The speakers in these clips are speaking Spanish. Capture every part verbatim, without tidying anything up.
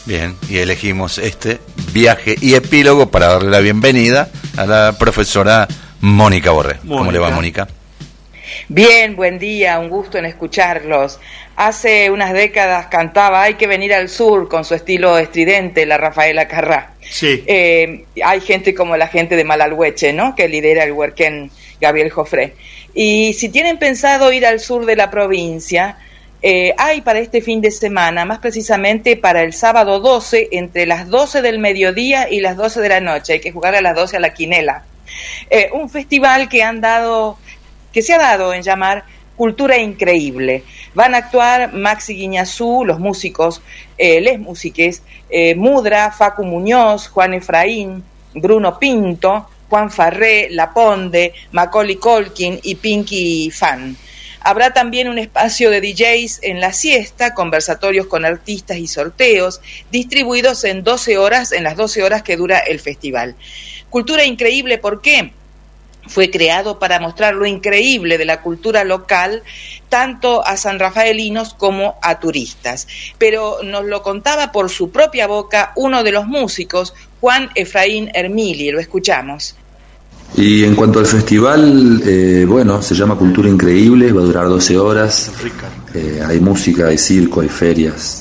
Bien, y elegimos este viaje y epílogo para darle la bienvenida a la profesora Mónica Borré. Mónica. ¿Cómo le va, Mónica? Bien, buen día, un gusto en escucharlos. Hace unas décadas cantaba Hay que venir al sur con su estilo estridente, la Rafaela Carrá. Sí. Eh, hay gente como la gente de Malalhueche, ¿no?, que lidera el huerquén Gabriel Jofré. Y si tienen pensado ir al sur de la provincia, eh, hay para este fin de semana, más precisamente para el sábado doce, entre las doce del mediodía y las doce de la noche, hay que jugar a las doce a la quinela. Eh, un festival que han dado, que se ha dado en llamar Cultura Increíble. Van a actuar Maxi Guiñazú, los músicos, eh, les músiques, eh, Mudra, Facu Muñoz, Juan Efraín, Bruno Pinto, Juan Farré, Laponde, Macaulay Culkin y Pinky Fan. Habrá también un espacio de D Js en la siesta, conversatorios con artistas y sorteos, distribuidos en doce horas, en las doce horas que dura el festival. Cultura Increíble, ¿por qué? Fue creado para mostrar lo increíble de la cultura local, tanto a sanrafaelinos como a turistas. Pero nos lo contaba por su propia boca uno de los músicos, Juan Efraín Hermili. Lo escuchamos. Y en cuanto al festival, eh, bueno, se llama Cultura Increíble, va a durar doce horas. Eh, hay música, hay circo, hay ferias,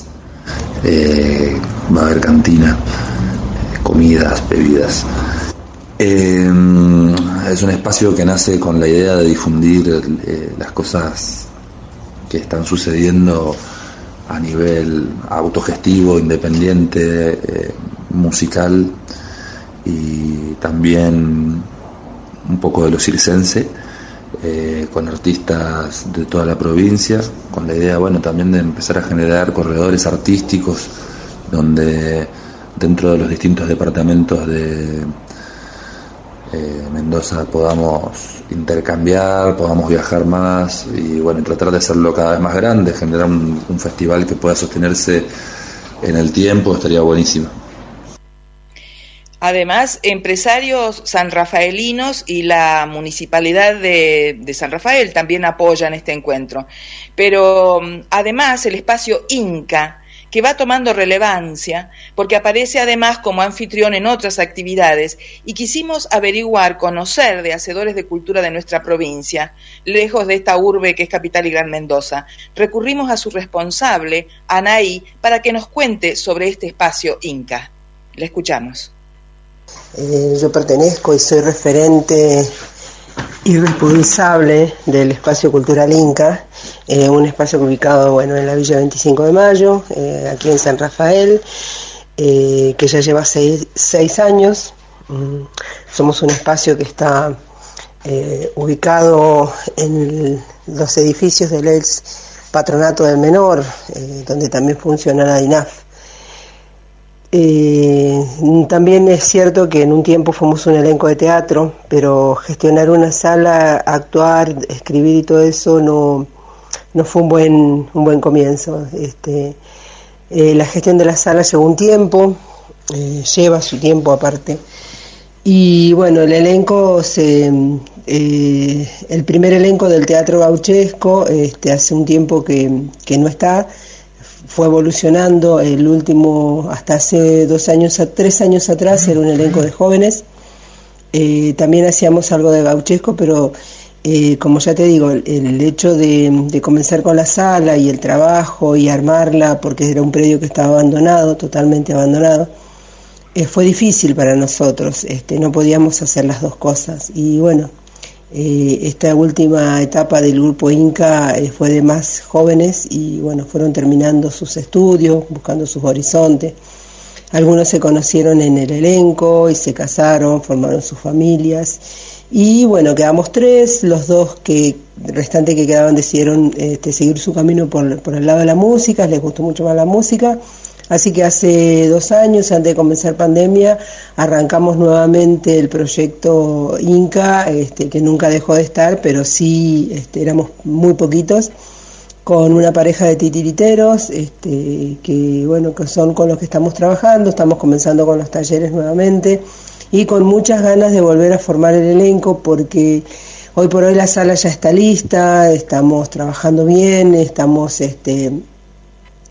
eh, va a haber cantina, comidas, bebidas. Eh, es un espacio que nace con la idea de difundir eh, las cosas que están sucediendo a nivel autogestivo, independiente, eh, musical, y también un poco de lo circense, eh, con artistas de toda la provincia, con la idea, bueno, también de empezar a generar corredores artísticos donde dentro de los distintos departamentos de Eh, Mendoza podamos intercambiar, podamos viajar más y bueno, tratar de hacerlo cada vez más grande, generar un, un festival que pueda sostenerse en el tiempo, estaría buenísimo. Además, empresarios sanrafaelinos y la municipalidad de, de San Rafael también apoyan este encuentro. Pero además el espacio Inca, que va tomando relevancia porque aparece además como anfitrión en otras actividades, y quisimos averiguar, conocer de hacedores de cultura de nuestra provincia, lejos de esta urbe que es Capital y Gran Mendoza. Recurrimos a su responsable, Anaí, para que nos cuente sobre este espacio Inca. La escuchamos. Eh, yo pertenezco y soy referente y responsable del espacio cultural Inca, eh, un espacio ubicado, bueno, en la Villa veinticinco de Mayo, eh, aquí en San Rafael, eh, que ya lleva seis, seis años. Mm, somos un espacio que está eh, ubicado en los edificios del ex Patronato del Menor, eh, donde también funciona la D I N A F. Eh, también es cierto que en un tiempo fuimos un elenco de teatro, pero gestionar una sala, actuar, escribir y todo eso no, no fue un buen, un buen comienzo. Este, eh, la gestión de la sala llevó un tiempo, eh, lleva su tiempo aparte. Y bueno, el elenco, se, eh, el primer elenco del teatro gauchesco, este, hace un tiempo que, que no está. Fue evolucionando, el último, hasta hace dos años, tres años atrás, era un elenco de jóvenes. Eh, también hacíamos algo de gauchesco, pero eh, como ya te digo, el, el hecho de, de comenzar con la sala y el trabajo y armarla, porque era un predio que estaba abandonado, totalmente abandonado, eh, fue difícil para nosotros, este, no podíamos hacer las dos cosas. Y bueno, Eh, esta última etapa del grupo Inca eh, fue de más jóvenes y bueno, fueron terminando sus estudios, buscando sus horizontes. Algunos se conocieron en el elenco y se casaron, formaron sus familias y bueno, quedamos tres. Los dos que restantes que quedaban decidieron este, seguir su camino por, por el lado de la música, les gustó mucho más la música. Así que hace dos años, antes de comenzar pandemia, arrancamos nuevamente el proyecto Inca, este, que nunca dejó de estar, pero sí este, éramos muy poquitos, con una pareja de titiriteros, este, que bueno, que son con los que estamos trabajando. Estamos comenzando con los talleres nuevamente y con muchas ganas de volver a formar el elenco, porque hoy por hoy la sala ya está lista, estamos trabajando bien, estamos este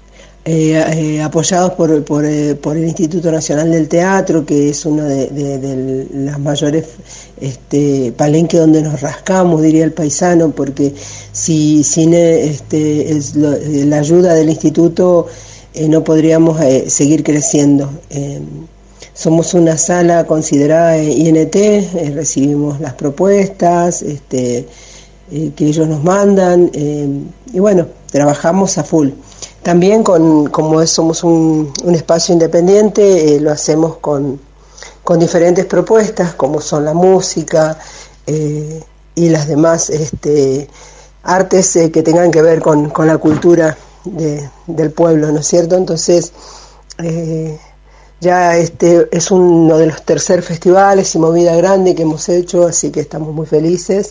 eh, eh, apoyados por, por, eh, por el Instituto Nacional del Teatro, que es uno de, de, de las mayores este, palenques donde nos rascamos, diría el paisano, porque si sin este, es lo, la ayuda del instituto eh, no podríamos eh, seguir creciendo. Eh, somos una sala considerada I N T, eh, recibimos las propuestas este, eh, que ellos nos mandan, eh, y bueno, trabajamos a full. También con, como es, somos un, un espacio independiente, eh, lo hacemos con, con diferentes propuestas, como son la música eh, y las demás este, artes eh, que tengan que ver con, con la cultura de, del pueblo, ¿no es cierto? Entonces, eh, ya este es uno de los tercer festivales y movida grande que hemos hecho, así que estamos muy felices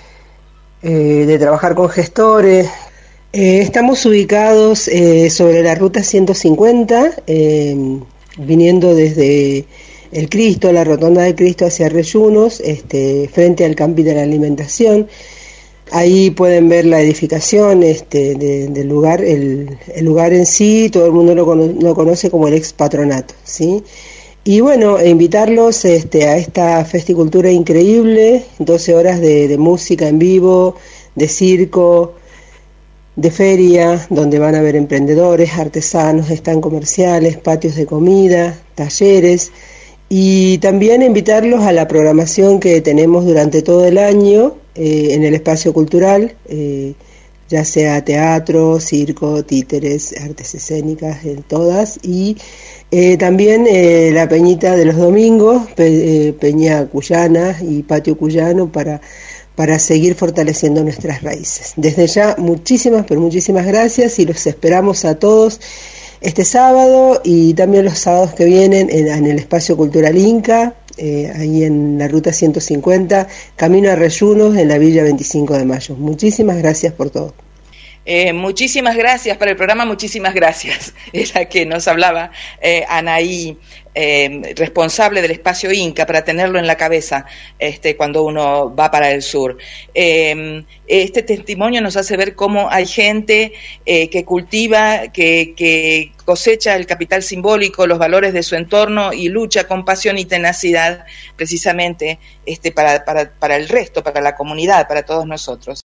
eh, de trabajar con gestores. Eh, estamos ubicados eh, sobre la ruta ciento cincuenta, eh, viniendo desde el Cristo, la rotonda del Cristo hacia Reyunos, este, frente al Campi de la Alimentación. Ahí pueden ver la edificación este, de, del lugar, el, el lugar en sí, todo el mundo lo, cono, lo conoce como el ex patronato, ¿sí? Y bueno, invitarlos este, a esta festicultura increíble, doce horas de, de música en vivo, de circo, de feria, donde van a haber emprendedores, artesanos, stand comerciales, patios de comida, talleres, y también invitarlos a la programación que tenemos durante todo el año eh, en el espacio cultural, eh, ya sea teatro, circo, títeres, artes escénicas, en todas, y eh, también eh, la peñita de los domingos, pe, eh, Peña Cuyana y Patio Cuyano, para para seguir fortaleciendo nuestras raíces. Desde ya, muchísimas, pero muchísimas gracias, y los esperamos a todos este sábado y también los sábados que vienen en, en el Espacio Cultural Inca, eh, ahí en la ruta ciento cincuenta, camino a Reyunos, en la Villa veinticinco de mayo. Muchísimas gracias por todo. Eh, muchísimas gracias para el programa, muchísimas gracias. Es la que nos hablaba eh, Anaí, eh, responsable del espacio Inca, para tenerlo en la cabeza este, cuando uno va para el sur. Eh, este testimonio nos hace ver cómo hay gente eh, que cultiva, que, que cosecha el capital simbólico, los valores de su entorno y lucha con pasión y tenacidad precisamente este, para, para, para el resto, para la comunidad, para todos nosotros.